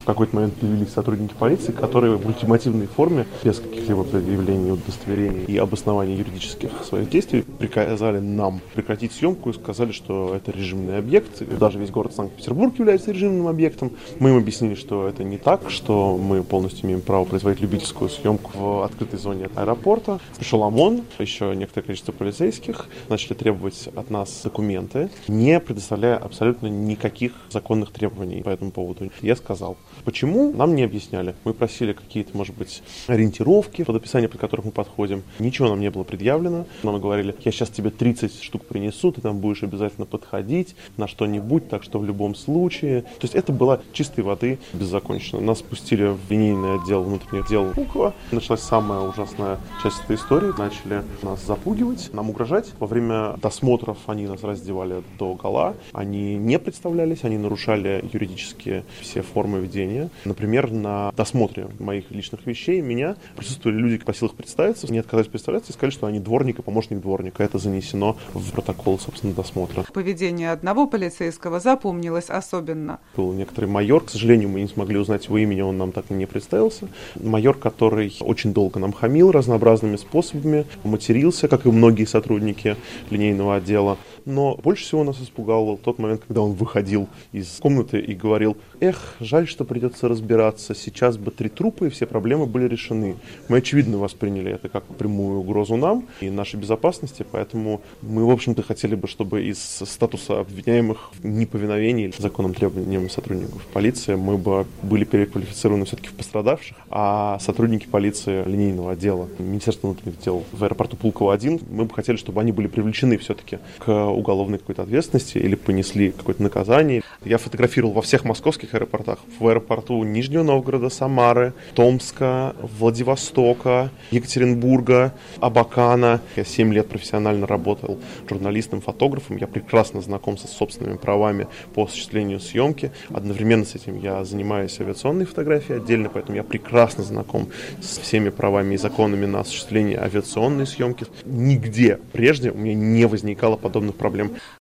В какой-то момент появились сотрудники полиции, которые в ультимативной форме, без каких-либо предъявлений, удостоверений и обоснований юридических своих действий, приказали нам прекратить съемку и сказали, что это режимный объект. Даже весь город Санкт-Петербург является режимным объектом. Мы им объяснили, что это не так, что мы полностью имеем право производить любительскую съемку в открытой зоне аэропорта. Пришел ОМОН, еще некоторое количество полицейских, начали требовать от нас документы, не предоставляя абсолютно никаких законных требований по этому поводу. Я сказал, почему, нам не объясняли. Мы просили какие-то, может быть, ориентировки под описание, под которых мы подходим. Ничего нам не было предъявлено. Нам говорили, я сейчас тебе 30 штук принесу, ты там будешь обязательно подходить на что-нибудь, так что в любом случае. То есть это была чистой воды беззаконщина. Нас спустили в линейный отдел внутренних дел Пулково. Началась самая ужасная часть этой истории. Начали нас запугивать, нам угрожать. Во время досмотров они нас раздевали до гола. Они не представлялись, они нарушали юридические все формы ведения. Например, на досмотре моих личных вещей меня присутствовали люди, просил их представиться, не отказались представляться и сказали, что они дворник и помощник дворника. Это занесено в протокол, собственно, досмотра. Поведение одного полицейского запомнилось особенно. Был некоторый майор, к сожалению, мы не смогли узнать его имени, он нам так и не представился. Майор, который очень долго нам хамил разнообразными способами, матерился, как и многие сотрудники линейного отдела. Но больше всего нас испугал тот момент, когда он выходил из комнаты и говорил: эх, жаль, что придется разбираться, сейчас бы 3 трупа и все проблемы были решены. Мы, очевидно, восприняли это как прямую угрозу нам и нашей безопасности, поэтому мы, в общем-то, хотели бы, чтобы из статуса обвиняемых в неповиновении законным требованиям сотрудников полиции мы бы были переквалифицированы все-таки в пострадавших, а сотрудники полиции линейного отдела Министерства внутренних дел в аэропорту Пулково-1, мы бы хотели, чтобы они были привлечены все-таки к уголовной какой-то ответственности или понесли какое-то наказание. Я фотографировал во всех московских аэропортах. В аэропорту Нижнего Новгорода, Самары, Томска, Владивостока, Екатеринбурга, Абакана. Я 7 лет профессионально работал журналистом, фотографом. Я прекрасно знаком со собственными правами по осуществлению съемки. Одновременно с этим я занимаюсь авиационной фотографией отдельно, поэтому я прекрасно знаком с всеми правами и законами на осуществление авиационной съемки. Нигде прежде у меня не возникало подобных проблем.